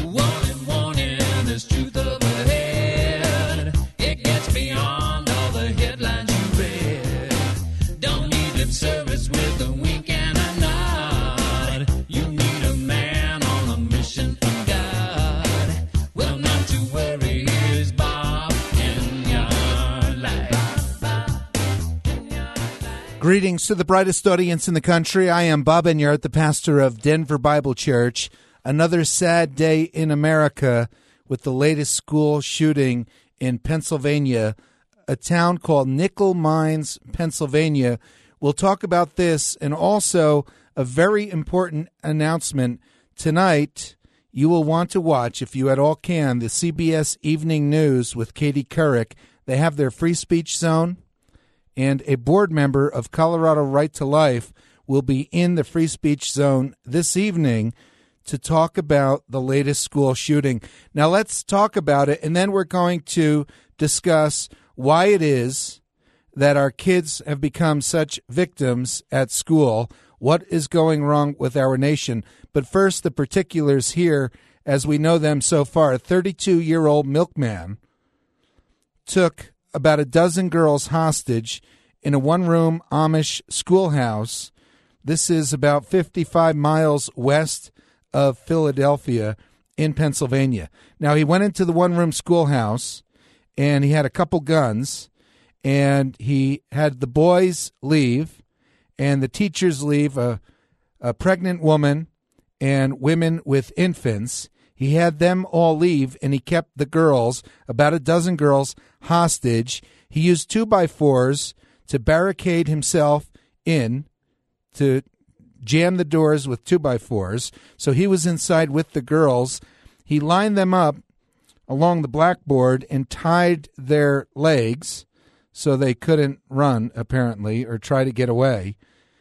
Warning, warning, there's truth up ahead. It gets beyond all the headlines you read. Don't need lip service with a wink and a nod. You need a man on a mission from God. Well, not to worry, here's Bob in your life. Greetings to the brightest audience in the country. I am Bob Enyart, the pastor of Denver Bible Church. Another sad day in America with the latest school shooting in Pennsylvania, a town called Nickel Mines, Pennsylvania. We'll talk about this and also a very important announcement. Tonight, you will want to watch, if you at all can, the CBS Evening News with Katie Couric. They have their free speech zone, and a board member of Colorado Right to Life will be in the free speech zone this evening to talk about the latest school shooting. Now let's talk about it, and then we're going to discuss why it is that our kids have become such victims at school, what is going wrong with our nation. But first, the particulars here as we know them so far. A 32-year-old milkman took about a dozen girls hostage in a one-room Amish schoolhouse. This is about 55 miles west of Philadelphia in Pennsylvania. Now, he went into the one-room schoolhouse, and he had a couple guns, and he had the boys leave, and the teachers leave, a pregnant woman and women with infants. He had them all leave, and he kept the girls, about a dozen girls, hostage. He used 2x4s to barricade himself in, to jam the doors with 2x4s. So he was inside with the girls. He lined them up along the blackboard and tied their legs so they couldn't run, apparently, or try to get away.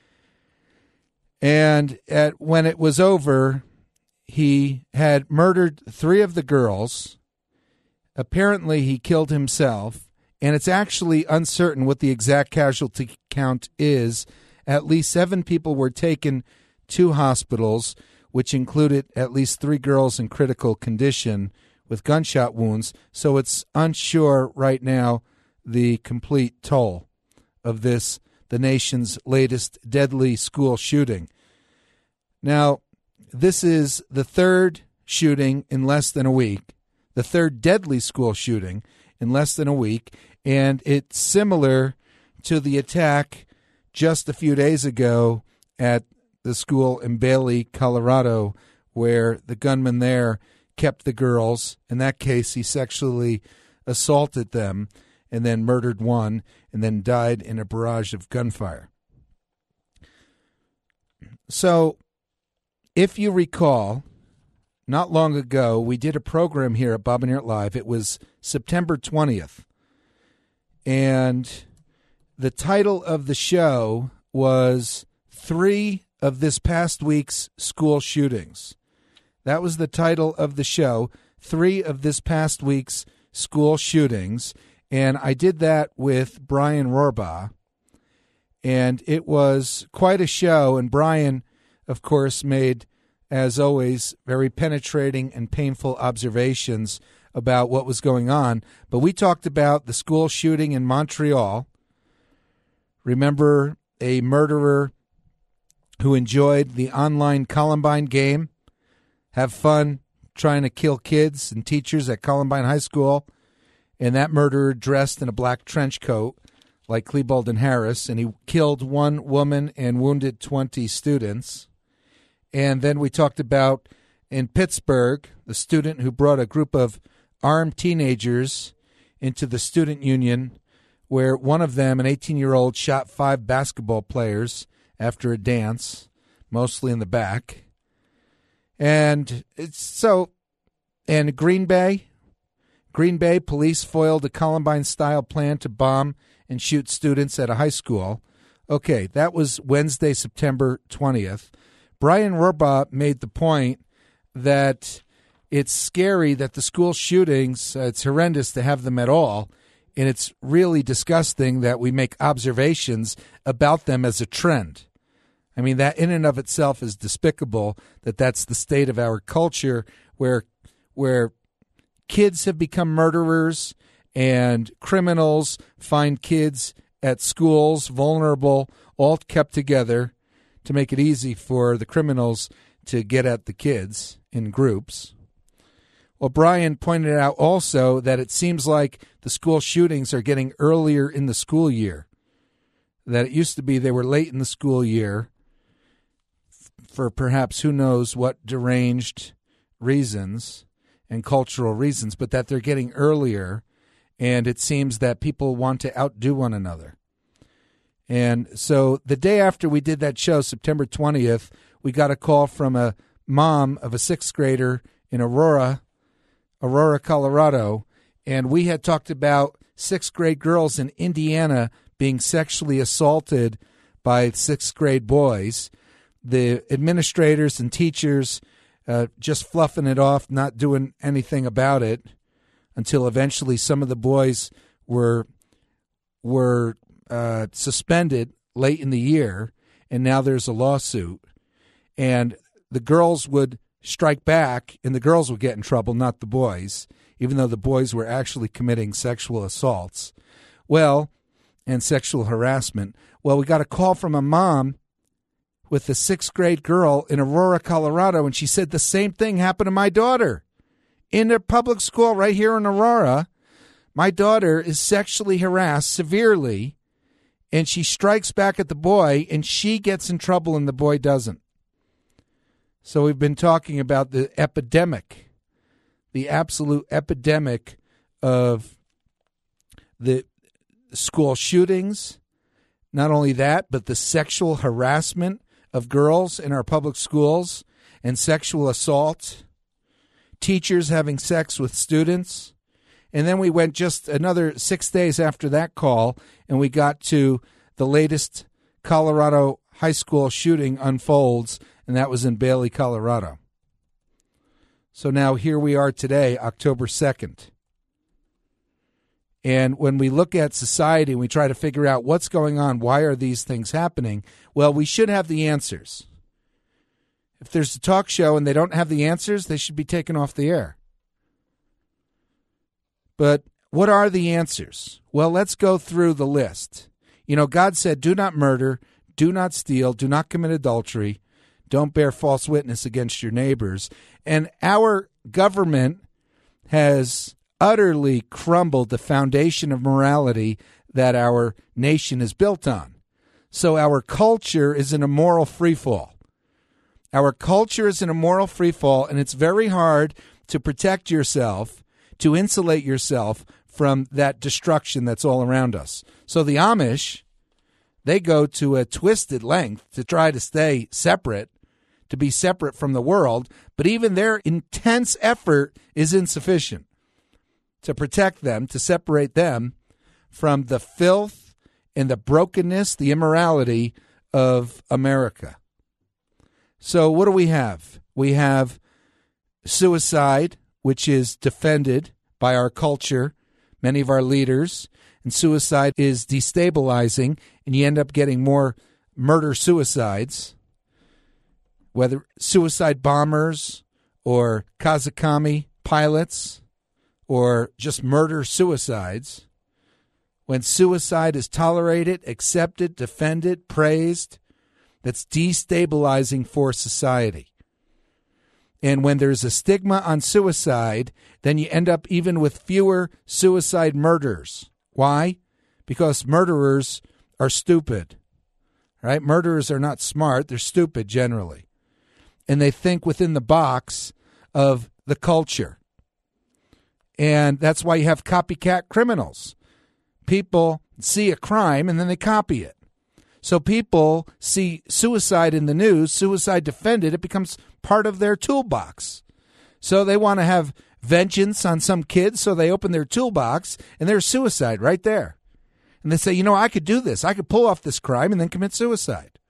And when it was over, he had murdered 3 of the girls. Apparently, he killed himself. And it's actually uncertain what the exact casualty count is. At least 7 people were taken to hospitals, which included at least 3 girls in critical condition with gunshot wounds. So it's unsure right now the complete toll of this, the nation's latest deadly school shooting. Now, this is the 3rd shooting in less than a week, the 3rd deadly school shooting in less than a week, and it's similar to the attack just a few days ago at the school in Bailey, Colorado, where the gunman there kept the girls. In that case, he sexually assaulted them and then murdered one and then died in a barrage of gunfire. So, if you recall, not long ago, we did a program here at Bob Enyart Live. It was September 20th. And the title of the show was 3 of this past week's school shootings. That was the title of the show, 3 of this past week's school shootings. And I did that with Brian Rohrbaugh. And it was quite a show. And Brian, of course, made, as always, very penetrating and painful observations about what was going on. But we talked about the school shooting in Montreal. Remember a murderer who enjoyed the online Columbine game, have fun trying to kill kids and teachers at Columbine High School, and that murderer dressed in a black trench coat like Klebold and Harris, and he killed 1 woman and wounded 20 students. And then we talked about in Pittsburgh, the student who brought a group of armed teenagers into the student union, where one of them, an 18-year-old, shot 5 basketball players after a dance, mostly in the back. And Green Bay, police foiled a Columbine-style plan to bomb and shoot students at a high school. Okay, that was Wednesday, September 20th. Brian Rohrbaugh made the point that it's scary that the school shootings, it's horrendous to have them at all, and it's really disgusting that we make observations about them as a trend. I mean, that in and of itself is despicable, that that's the state of our culture, where where kids have become murderers and criminals find kids at schools, vulnerable, all kept together to make it easy for the criminals to get at the kids in groups. Well, Brian pointed out also that it seems like the school shootings are getting earlier in the school year, that it used to be they were late in the school year for perhaps who knows what deranged reasons and cultural reasons, but that they're getting earlier, and it seems that people want to outdo one another. And so the day after we did that show, September 20th, we got a call from a mom of a sixth grader in Aurora, Colorado, and we had talked about sixth grade girls in Indiana being sexually assaulted by sixth grade boys. The administrators and teachers just fluffing it off, not doing anything about it, until eventually some of the boys were suspended late in the year, and now there's a lawsuit. And the girls would strike back, and the girls would get in trouble, not the boys, even though the boys were actually committing sexual assaults. Well, and sexual harassment. Well, we got a call from a mom with a sixth grade girl in Aurora, Colorado, and she said the same thing happened to my daughter. In a public school right here in Aurora, my daughter is sexually harassed severely, and she strikes back at the boy, and she gets in trouble and the boy doesn't. So we've been talking about the epidemic, the absolute epidemic of the school shootings. Not only that, but the sexual harassment of girls in our public schools and sexual assault, teachers having sex with students. And then we went just another 6 days after that call, and we got to the latest Colorado high school shooting unfolds, and that was in Bailey, Colorado. So now here we are today, October 2nd. And when we look at society and we try to figure out what's going on, why are these things happening, well, we should have the answers. If there's a talk show and they don't have the answers, they should be taken off the air. But what are the answers? Well, let's go through the list. You know, God said, do not murder, do not steal, do not commit adultery, don't bear false witness against your neighbors. And our government has utterly crumbled the foundation of morality that our nation is built on. So our culture is in a moral freefall. Our culture is in a moral freefall, and it's very hard to protect yourself, to insulate yourself from that destruction that's all around us. So the Amish, they go to a twisted length to try to stay separate, to be separate from the world, but even their intense effort is insufficient to protect them, to separate them from the filth and the brokenness, the immorality of America. So what do we have? We have suicide, which is defended by our culture, many of our leaders, and suicide is destabilizing, and you end up getting more murder-suicides, whether suicide bombers or Kazakami pilots or just murder-suicides. When suicide is tolerated, accepted, defended, praised, that's destabilizing for society. And when there's a stigma on suicide, then you end up even with fewer suicide murders. Why? Because murderers are stupid, right? Murderers are not smart. They're stupid generally. And they think within the box of the culture. And that's why you have copycat criminals. People see a crime and then they copy it. So people see suicide in the news, suicide defended, it becomes part of their toolbox. So they want to have vengeance on some kids, so they open their toolbox and there's suicide right there. And they say, you know, I could do this. I could pull off this crime and then commit suicide.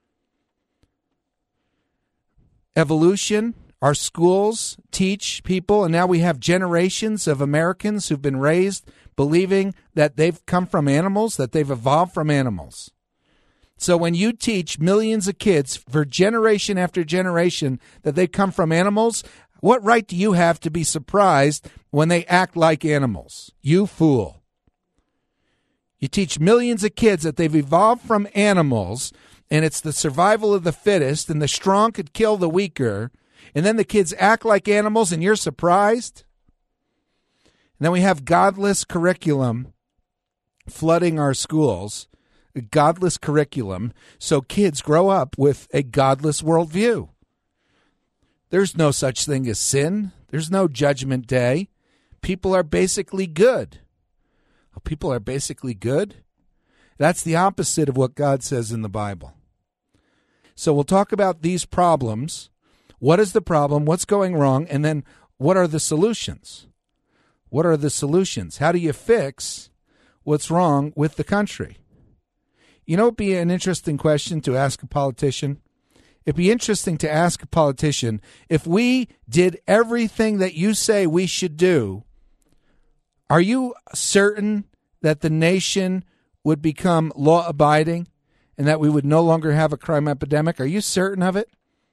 Evolution. Our schools teach people, and now we have generations of Americans who've been raised believing that they've come from animals, that they've evolved from animals. So when you teach millions of kids for generation after generation that they come from animals, What right do you have to be surprised when they act like animals? You fool. You teach millions of kids that they've evolved from animals, and it's the survival of the fittest, and the strong could kill the weaker, and then the kids act like animals, and you're surprised? And then we have godless curriculum flooding our schools, a godless curriculum, so kids grow up with a godless worldview. There's no such thing as sin. There's no judgment day. People are basically good. Oh, people are basically good? That's the opposite of what God says in the Bible. So we'll talk about these problems. What is the problem? What's going wrong? And then what are the solutions? What are the solutions? How do you fix what's wrong with the country? You know, it'd be an interesting question to ask a politician. It'd be interesting to ask a politician, if we did everything that you say we should do, are you certain that the nation would become law-abiding and that we would no longer have a crime epidemic? Are you certain of it?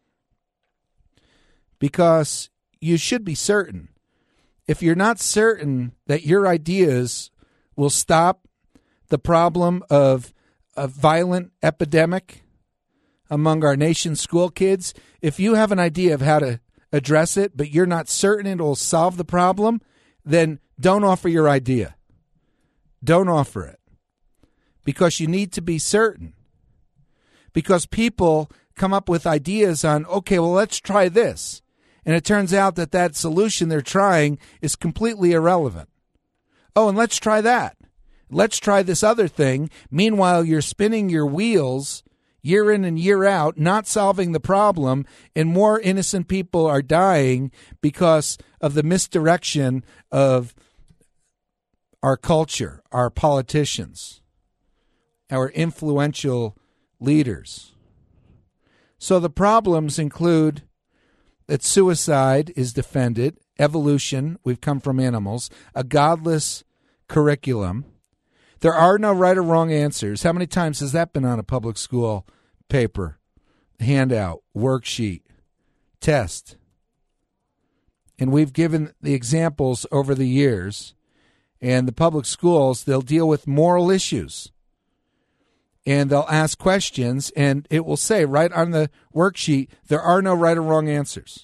Because you should be certain. If you're not certain that your ideas will stop the problem of a violent epidemic among our nation's school kids, if you have an idea of how to address it, but you're not certain it will solve the problem, then don't offer your idea. Don't offer it. Because you need to be certain. Because people come up with ideas on, okay, well, let's try this. And it turns out that that solution they're trying is completely irrelevant. Oh, and let's try that. Let's try this other thing. Meanwhile, you're spinning your wheels year in and year out, not solving the problem, and more innocent people are dying because of the misdirection of our culture, our politicians, our influential leaders. So the problems include that suicide is defended, evolution, we've come from animals, a godless curriculum. There are no right or wrong answers. How many times has that been on a public school paper, handout, worksheet, test? And we've given the examples over the years. And the public schools, they'll deal with moral issues. And they'll ask questions, and it will say right on the worksheet, there are no right or wrong answers.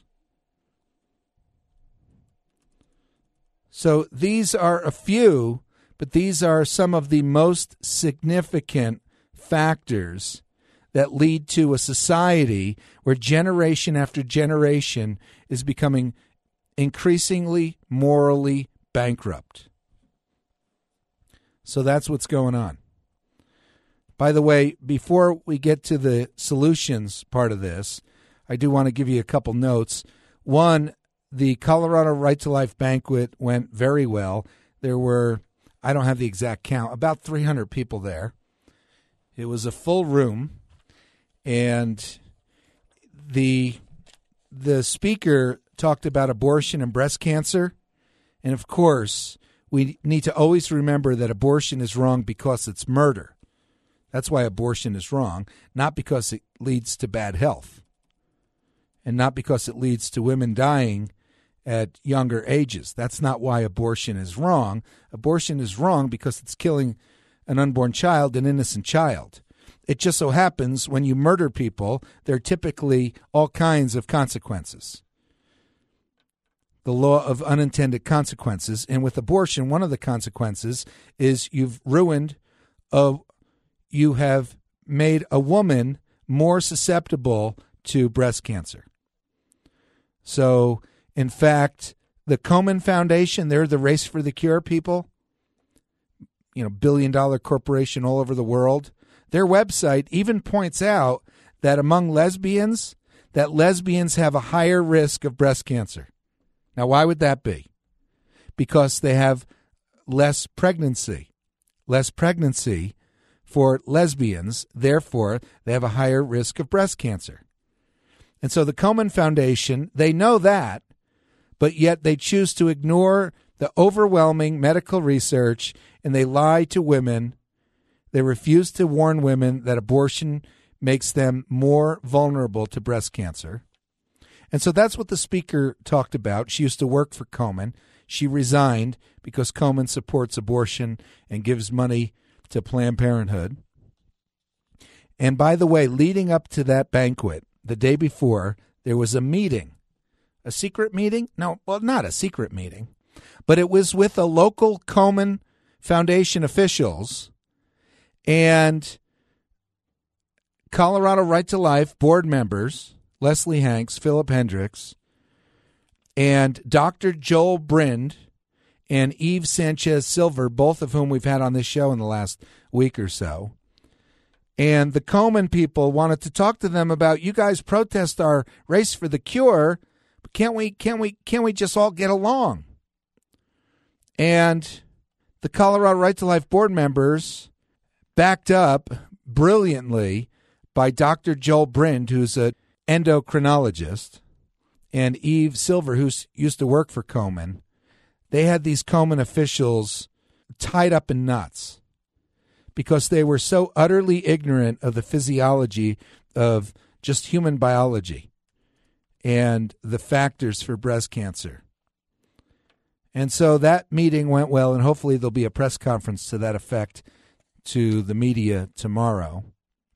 So these are a few, but these are some of the most significant factors that lead to a society where generation after generation is becoming increasingly morally bankrupt. So that's what's going on. By the way, before we get to the solutions part of this, I do want to give you a couple notes. One, the Colorado Right to Life banquet went very well. There were, I don't have the exact count, about 300 people there. It was a full room, and the speaker talked about abortion and breast cancer. And of course, we need to always remember that abortion is wrong because it's murder. That's why abortion is wrong, not because it leads to bad health, and not because it leads to women dying at younger ages. That's not why abortion is wrong. Abortion is wrong because it's killing an unborn child, an innocent child. It just so happens when you murder people, there are typically all kinds of consequences. The law of unintended consequences. And with abortion, one of the consequences is you have made a woman more susceptible to breast cancer. So, in fact, the Komen Foundation, they're the Race for the Cure people, billion-dollar corporation all over the world. Their website even points out that among lesbians, that lesbians have a higher risk of breast cancer. Now, why would that be? Because they have less pregnancy for lesbians, therefore they have a higher risk of breast cancer. And so the Komen Foundation, they know that, but yet they choose to ignore the overwhelming medical research, and they lie to women. They refuse to warn women that abortion makes them more vulnerable to breast cancer. And so that's what the speaker talked about. She used to work for Komen. She resigned because Komen supports abortion and gives money to Planned Parenthood. And by the way, leading up to that banquet, the day before, there was a meeting. A secret meeting? No, well, not a secret meeting. But it was with a local Komen Foundation officials and Colorado Right to Life board members, Leslie Hanks, Philip Hendricks, and Dr. Joel Brind and Eve Sanchez Silver, both of whom we've had on this show in the last week or so. And the Komen people wanted to talk to them about, you guys protest our race for the cure, but can't we just all get along? And the Colorado Right to Life board members, backed up brilliantly by Dr. Joel Brind, who's an endocrinologist, and Eve Silver, who used to work for Komen, they had these Komen officials tied up in knots because they were so utterly ignorant of the physiology of just human biology and the factors for breast cancer. And so that meeting went well, and hopefully there'll be a press conference to that effect to the media tomorrow.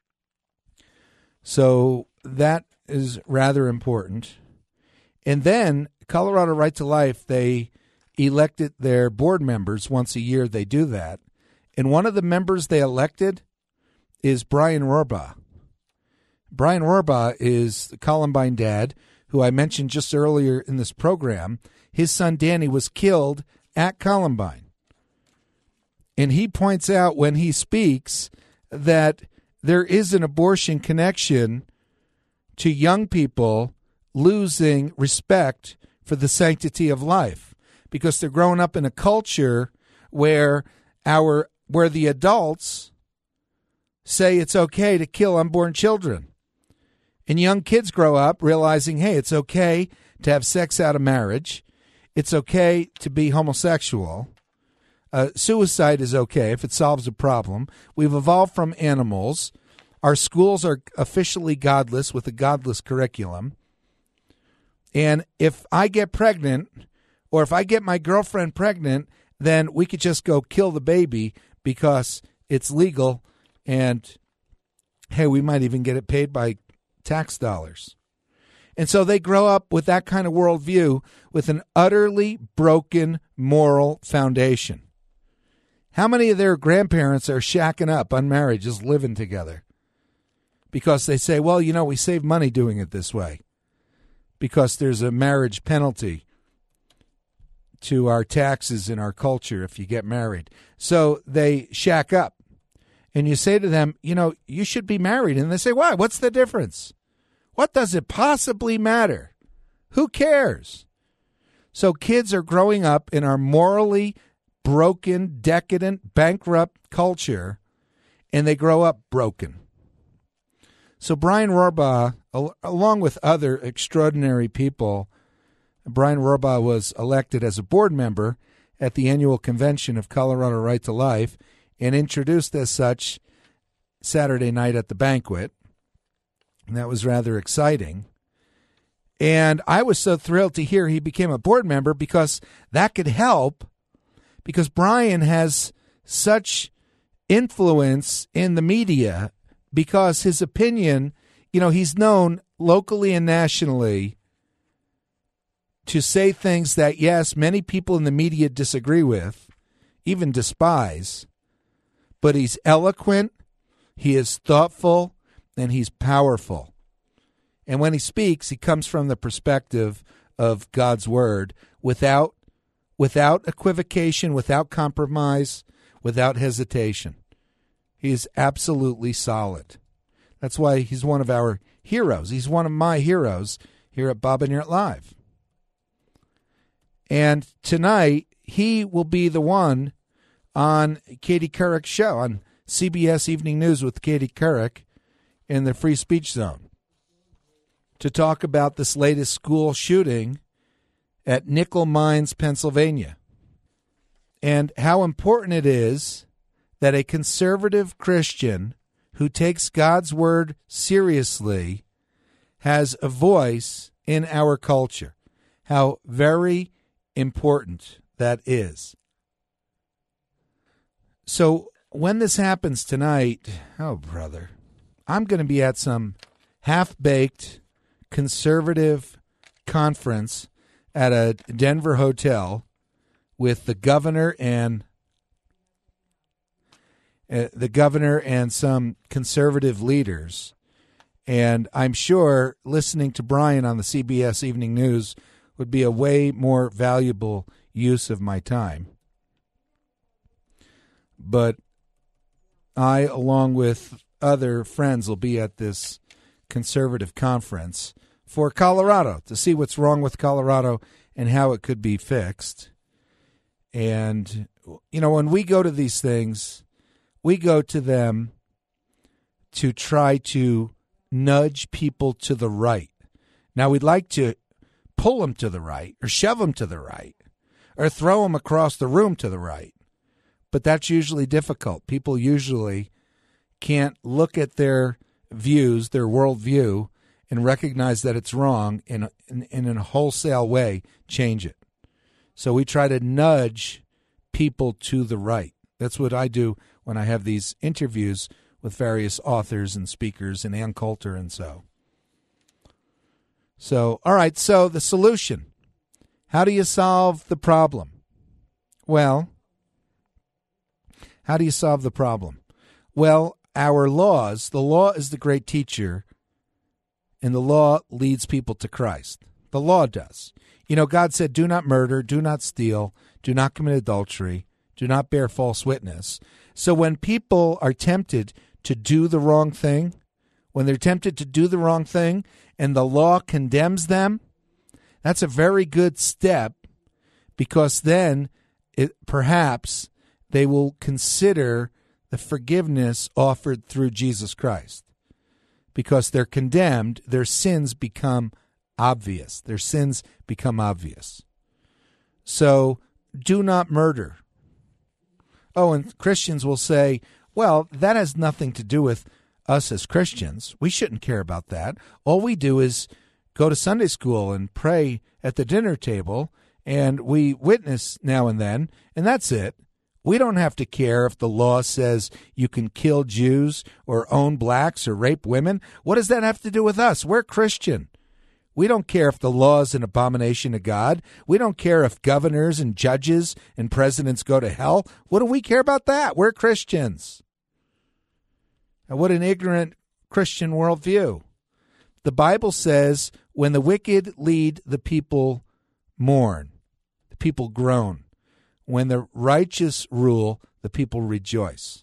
So that is rather important. And then Colorado Right to Life, they elected their board members. Once a year they do that. And one of the members they elected is Brian Rohrbaugh. Brian Rohrbaugh is the Columbine dad, who I mentioned just earlier in this program. His son Danny was killed at Columbine. And he points out when he speaks that there is an abortion connection to young people losing respect for the sanctity of life because they're growing up in a culture where the adults say it's okay to kill unborn children. And young kids grow up realizing, hey, it's okay to have sex out of marriage. It's okay to be homosexual. Suicide is okay if it solves a problem. We've evolved from animals. Our schools are officially godless with a godless curriculum. And if I get pregnant, or if I get my girlfriend pregnant, then we could just go kill the baby because it's legal. And, hey, we might even get it paid by tax dollars. And so they grow up with that kind of worldview with an utterly broken moral foundation. How many of their grandparents are shacking up, unmarried, just living together? Because they say, well, you know, we save money doing it this way. Because there's a marriage penalty to our taxes in our culture if you get married. So they shack up. And you say to them, you know, you should be married. And they say, why? What's the difference? What does it possibly matter? Who cares? So kids are growing up in our morally broken, decadent, bankrupt culture, and they grow up broken. So Brian Rohrbaugh, along with other extraordinary people, Brian Rohrbaugh was elected as a board member at the annual convention of Colorado Right to Life and introduced as such Saturday night at the banquet. And that was rather exciting. And I was so thrilled to hear he became a board member because that could help, because Brian has such influence in the media because his opinion, you know, he's known locally and nationally to say things that, yes, many people in the media disagree with, even despise, but he's eloquent, he is thoughtful, and he's powerful. And when he speaks, he comes from the perspective of God's word without equivocation, without compromise, without hesitation. He is absolutely solid. That's why he's one of our heroes. He's one of my heroes here at Bob and Yurt Live. And tonight, he will be the one on Katie Couric's show, on CBS Evening News with Katie Couric in the Free Speech Zone, to talk about this latest school shooting at Nickel Mines, Pennsylvania, and how important it is that a conservative Christian who takes God's word seriously has a voice in our culture. How very important that is. So when this happens tonight, oh, brother, I'm going to be at some half-baked conservative conference at a Denver hotel with the governor and some conservative leaders. And I'm sure listening to Brian on the CBS Evening News would be a way more valuable use of my time. But I, along with other friends, will be at this conservative conference for Colorado to see what's wrong with Colorado and how it could be fixed. And, you know, when we go to these things, we go to them to try to nudge people to the right. Now, we'd like to pull them to the right or shove them to the right or throw them across the room to the right. But that's usually difficult. People usually can't look at their views, their worldview, and recognize that it's wrong and in a wholesale way change it. So we try to nudge people to the right. That's what I do when I have these interviews with various authors and speakers and Ann Coulter and so. So, all right, so the solution. How do you solve the problem? Well, how do you solve the problem? Well, our laws, the law is the great teacher, and the law leads people to Christ. The law does. You know, God said, do not murder, do not steal, do not commit adultery, do not bear false witness. So when people are tempted to do the wrong thing, when they're tempted to do the wrong thing and the law condemns them, that's a very good step, because then perhaps they will consider the forgiveness offered through Jesus Christ. Because they're condemned, their sins become obvious. Their sins become obvious. So, do not murder. Oh, and Christians will say, well, that has nothing to do with us as Christians. We shouldn't care about that. All we do is go to Sunday school and pray at the dinner table, and we witness now and then, and that's it. We don't have to care if the law says you can kill Jews or own blacks or rape women. What does that have to do with us? We're Christian. We don't care if the law is an abomination to God. We don't care if governors and judges and presidents go to hell. What do we care about that? We're Christians. And what an ignorant Christian worldview. The Bible says, when the wicked lead, the people mourn, the people groan. When the righteous rule, the people rejoice.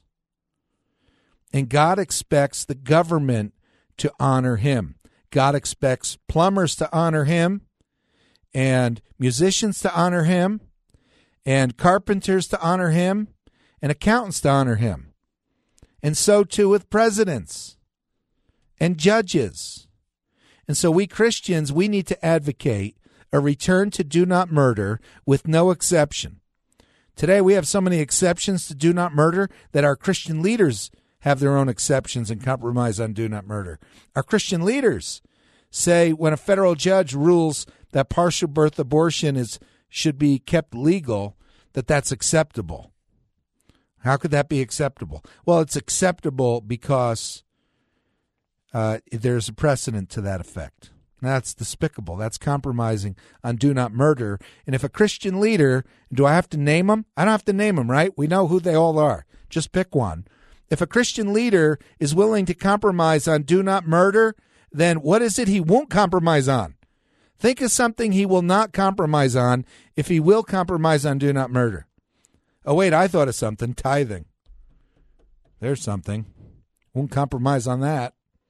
And God expects the government to honor him. God expects plumbers to honor him, and musicians to honor him, and carpenters to honor him, and accountants to honor him. And so too with presidents and judges. And so we Christians, we need to advocate a return to do not murder with no exception. Today we have so many exceptions to do not murder that our Christian leaders have their own exceptions and compromise on do not murder. Our Christian leaders say when a federal judge rules that partial birth abortion should be kept legal, that's acceptable. How could that be acceptable? Well, it's acceptable because there's a precedent to that effect. That's despicable. That's compromising on do not murder. And if a Christian leader, do I have to name them? I don't have to name them, right? We know who they all are. Just pick one. If a Christian leader is willing to compromise on do not murder, then what is it he won't compromise on? Think of something he will not compromise on if he will compromise on do not murder. Oh, wait, I thought of something. Tithing. There's something. Won't compromise on that.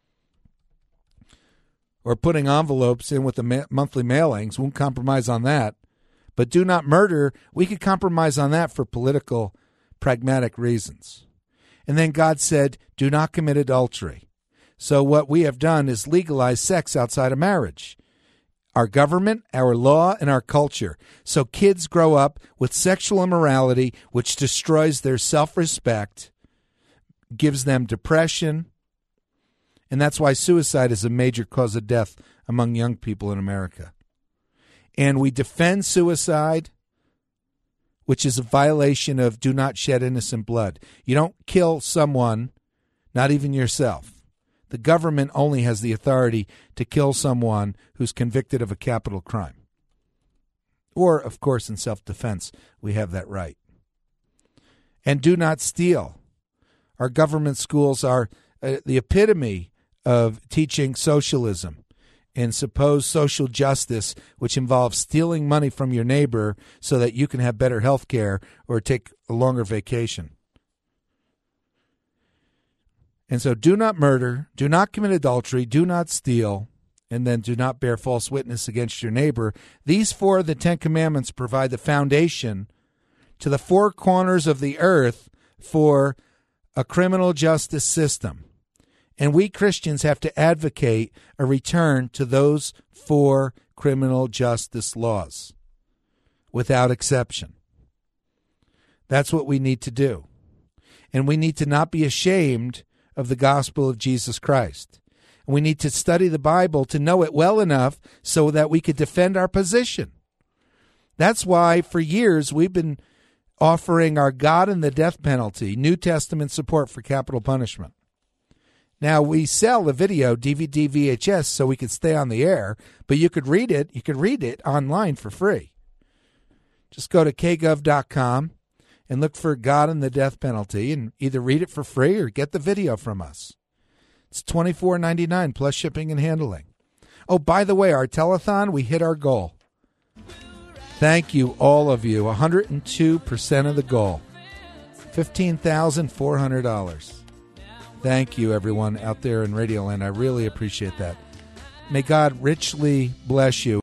Or putting envelopes in with the monthly mailings. Won't compromise on that. But do not murder, we could compromise on that for political, pragmatic reasons. And then God said, do not commit adultery. So what we have done is legalize sex outside of marriage. Our government, our law, and our culture. So kids grow up with sexual immorality, which destroys their self-respect, gives them depression, And that's why suicide is a major cause of death among young people in America. And we defend suicide, which is a violation of do not shed innocent blood. You don't kill someone, not even yourself. The government only has the authority to kill someone who's convicted of a capital crime. Or, of course, in self-defense, we have that right. And do not steal. Our government schools are the epitome of teaching socialism and supposed social justice, which involves stealing money from your neighbor so that you can have better health care or take a longer vacation. And so do not murder, do not commit adultery, do not steal, and then do not bear false witness against your neighbor. These 4 of the 10 commandments provide the foundation to the 4 corners of the earth for a criminal justice system. And we Christians have to advocate a return to those 4 criminal justice laws without exception. That's what we need to do. And we need to not be ashamed of the gospel of Jesus Christ. And we need to study the Bible to know it well enough so that we could defend our position. That's why for years we've been offering our God and the Death Penalty, New Testament support for capital punishment. Now, we sell the video, DVD, VHS, so we could stay on the air, but you could read it. You could read it online for free. Just go to kgov.com and look for God and the Death Penalty and either read it for free or get the video from us. It's $24.99 plus shipping and handling. Oh, by the way, our telethon, we hit our goal. Thank you, all of you. 102% of the goal. $15,400. Thank you, everyone out there in Radio Land. I really appreciate that. May God richly bless you.